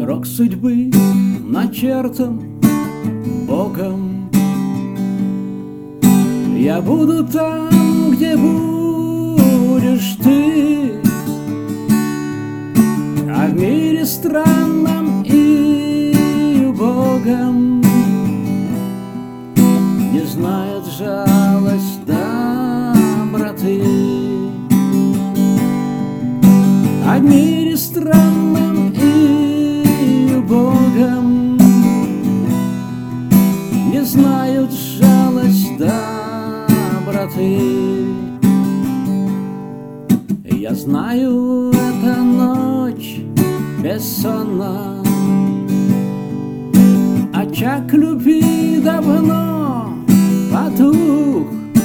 Рок судьбы начертан Богом. Я буду там, где будешь ты, а в мире странном и убогом не знают жалость доброты. А в мире странном и убогом не знают жалость доброты. Я знаю, эта ночь бессонна, очаг любви давно потух.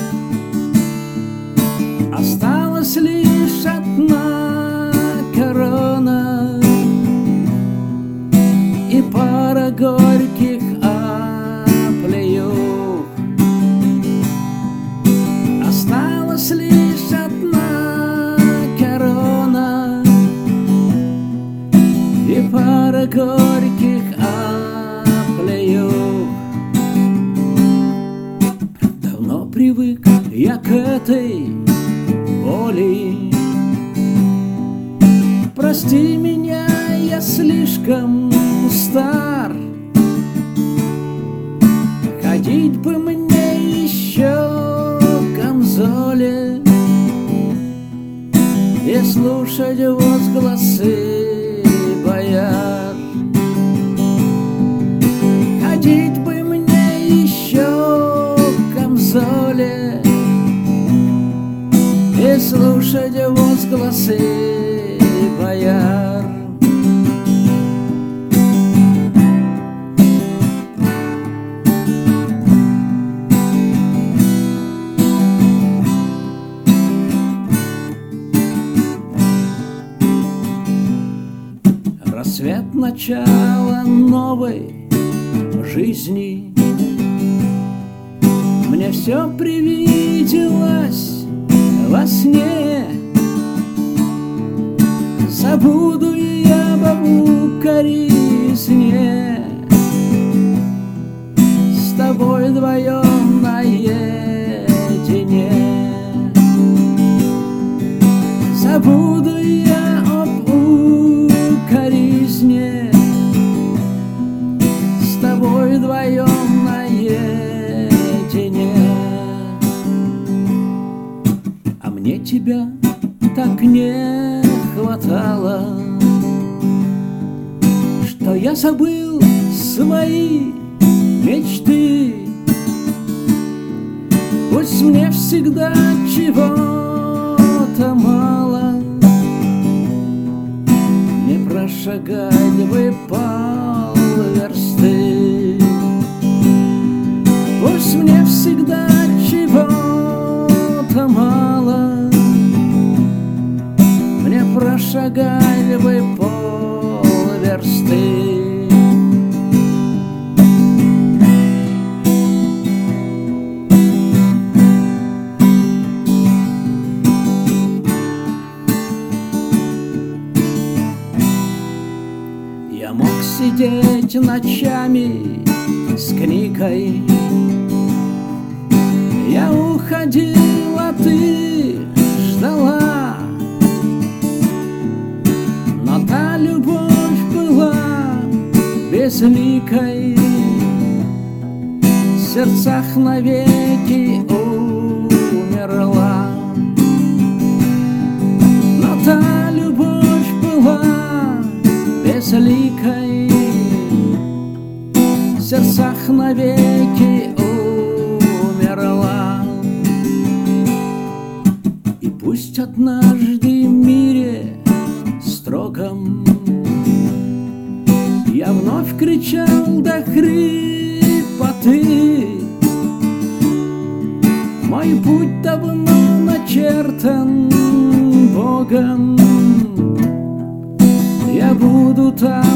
Осталась лишь одна корона и пара горьких оплеух. Осталась лишь одна корона и пара горьких оплеух. Давно привык я к этой боли. Прости меня, я слишком стар. Ходить бы мне еще в камзоле и слушать возгласы бояр. Ходить бы мне еще в камзоле и слушать возгласы бояр. Рассвет начала новой жизни. Мне все привиделось во сне. Забуду я об укоризне. С тобой вдвоем наедине. Забуду я об укоризне. С тобой вдвоем наедине. А мне тебя так не хватало, что я забыл свои мечты. Пусть мне всегда чего-то мало, не прошагать бы полверсты. Пусть мне всегда чего-то мало, мне прошагать бы полверсты. Я мог сидеть ночами с книгой. Я уходил, а ты ждала. Но та любовь была безликой, в сердцах навеки умерла. Но та любовь была безликой, в сердцах навеки умерла. И пусть однажды в мире строгом я вновь кричал до хрипоты. Мой путь давно начертан Богом. Я буду там,